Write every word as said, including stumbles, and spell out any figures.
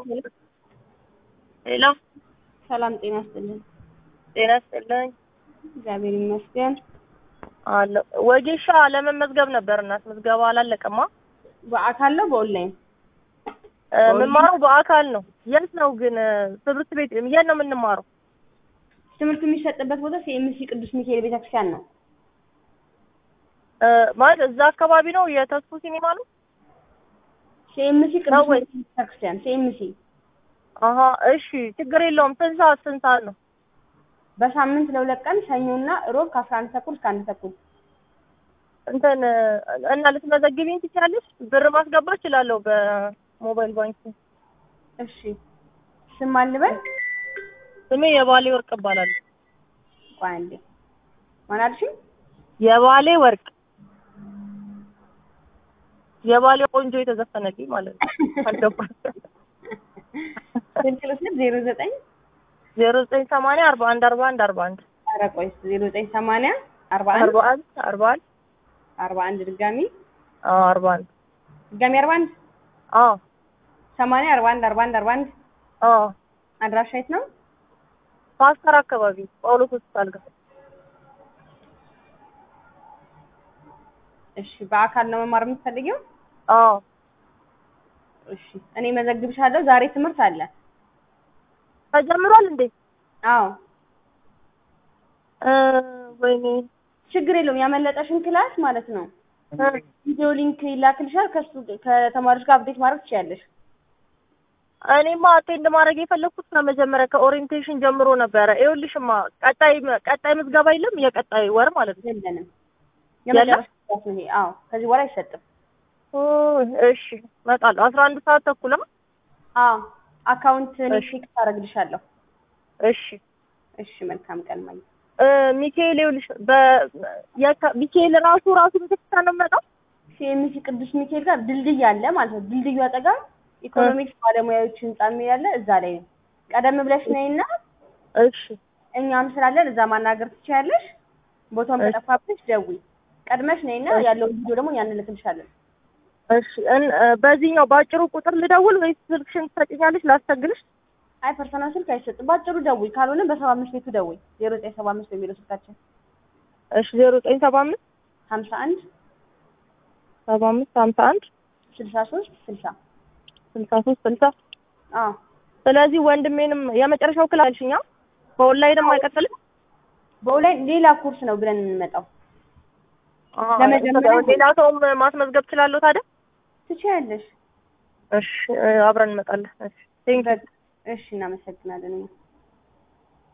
ሄሎ ሰላም ጤና ይስጥልኝ። ጤና ይስጥልኝ። እግዚአብሔር ይመስገን። አለ ወጌሻ ለመመዝገብ ነበር እና ምዝገባ አላለቀማ። በአካል ነው በኦንላይን? የምንማረው በአካል ነው። የት ነው ግን ትምህርት ቤት የት ነው የምንማረው? ትምህርት የሚሰጥበት ቦታ ሲኤምሲ ቅዱስ ሚካኤል ቤተክርስቲያን ነው። ማለት እዛ አካባቢ ነው የተስፉ ሲኒማ ነው? ሲኤምሲ ቅዱስ ሚካኤል ቤተክርስቲያን ሲኤምሲ። አሃ እሺ ችግር የለውም። ስንት ሰዓት ስንት ሰዓት ነው? በሳምንት ለሁለት ቀን ሰኞና ሮብ ከአስራ አንድ ተኩል እስከ አንድ ተኩል። እንትን እና ልትመዘግቢኝ ትችያለሽ? ብር ማስገባት እችላለሁ በሞባይል ባንኪንግ። እሺ ስም ማን ልበል? ስሜ የባሌ ወርቅ እባላለሁ። ቆይ አንዴ ማን አልሽኝ? የባሌ ወርቅ። የባሌ ቆንጆ የተዘፈነልኝ ማለት ነው። አልገባሽ? ስልክ ልስጥ ዜሮ ዘጠኝ ዜሮ ዘጠኝ ሰማንያ አርባ አንድ አርባ አንድ አርባ አንድ። ኧረ ቆይ ዜሮ ዘጠኝ ሰማንያ አርባ አንድ አርባ አንድ አርባ አንድ አርባ አንድ ድጋሚ አዎ አርባ አንድ ድጋሚ አርባ አንድ አዎ ሰማንያ አርባ አንድ አርባ አንድ አርባ አንድ አዎ። አድራሻ የት ነው? ፓስተር አካባቢ ጳውሎስ ሆስፒታል ጋር። እሺ በአካል ነው መማር የምትፈልጊው? አዎ እሺ እኔ መዘግብሻለሁ። ዛሬ ትምህርት አለ። ተጀምሯል እንዴ? አዎ እ ወይኔ ችግር የለውም። ያመለጠሽን ክላስ ማለት ነው ቪዲዮ ሊንክ ይላክልሻል። ከሱ ከተማሪዎች ጋር አፕዴት ማድረግ ትችያለሽ። እኔማ አቴንድ ማድረግ የፈለኩት ከመጀመሪያ ከኦሪንቴሽን ጀምሮ ነበረ። ይኸውልሽማ ቀጣይ ቀጣይ ምዝገባ የለም? የቀጣይ ወር ማለት ነው። የለንም። የመጨረሻ ክላስ ነው ይሄ። አዎ ከዚህ በኋላ አይሰጥም። ኦ እሺ እመጣለሁ። አስራ አንድ ሰዓት ተኩል ነው? አዎ አካውንት ቼክ ታደርግልሻለሁ። እሺ እሺ መልካም ቀን ማለት እ ሚካኤል ይኸውልሽ በ ሚካኤል ራሱ ራሱ ቤተክርስቲያን ነው የምመጣው? ሲኤምሲ ቅዱስ ሚካኤል ጋር ድልድይ አለ ማለት ነው። ድልድዩ አጠገብ ኢኮኖሚክስ ባለሙያዎች ህንጻ ያለ እዛ ላይ ነው። ቀደም ብለሽ ነይና እሺ እኛም ስላለን እዛ ማናገር ትችያለሽ። ቦታውን ተጠፋብሽ ደውይ። ቀድመሽ ነይና ያለው ቪዲዮ ደግሞ ያን ልትልሻለን። እሺ በዚህኛው ባጭሩ ቁጥር ልደውል ወይስ ስልክሽን ትሰጪኛለሽ ላስተግልሽ? አይ ፐርሰናል ስልክ አይሰጥም። ባጭሩ ደውይ። ካልሆነ በሰባ አምስት ቤቱ ደውይ። ዜሮ ዘጠኝ ሰባ አምስት የሚለው ስልካችን። እሺ ዜሮ ዘጠኝ ሰባ አምስት ሀምሳ አንድ ሰባ አምስት ሀምሳ አንድ ስልሳ ሶስት ስልሳ ስልሳ ሶስት ስልሳ። አዎ ስለዚህ ወንድሜንም የመጨረሻው ክላስ አልሽኛ? በኦንላይንም አይቀጥልም? በኦንላይን ሌላ ኮርስ ነው ብለን እንመጣው። ለመጀመሪያ ሌላ ሰውም ማስመዝገብ እችላለሁ ታዲያ? ትችያለሽ። እሺ አብረን እንመጣለን። እሺ ቴንክ ዩ። እሺ እናመሰግናለን።